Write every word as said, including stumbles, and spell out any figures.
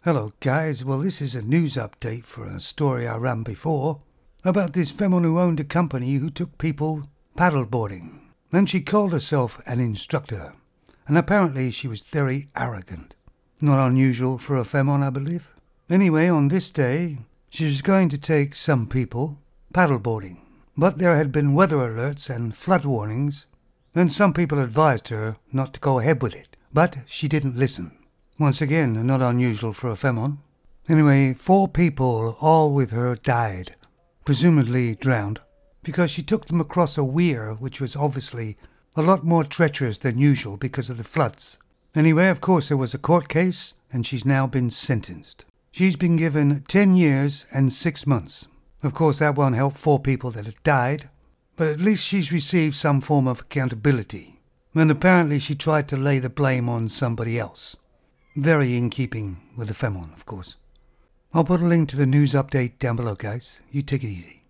Hello guys, well this is a news update for a story I ran before about this woman who owned a company who took people paddleboarding. And she called herself an instructor, and apparently she was very arrogant. Not unusual for a femon, I believe. Anyway, on this day, she was going to take some people paddleboarding, but there had been weather alerts and flood warnings, and some people advised her not to go ahead with it, but she didn't listen. Once again, not unusual for a femon. Anyway, four people, all with her, died, presumably drowned, because she took them across a weir which was obviously a lot more treacherous than usual because of the floods. Anyway, of course, there was a court case, and she's now been sentenced. She's been given ten years and six months. Of course, that won't help four people that have died, but at least she's received some form of accountability. And apparently she tried to lay the blame on somebody else. Very in keeping with the femon, of course. I'll put a link to the news update down below, guys. You take it easy.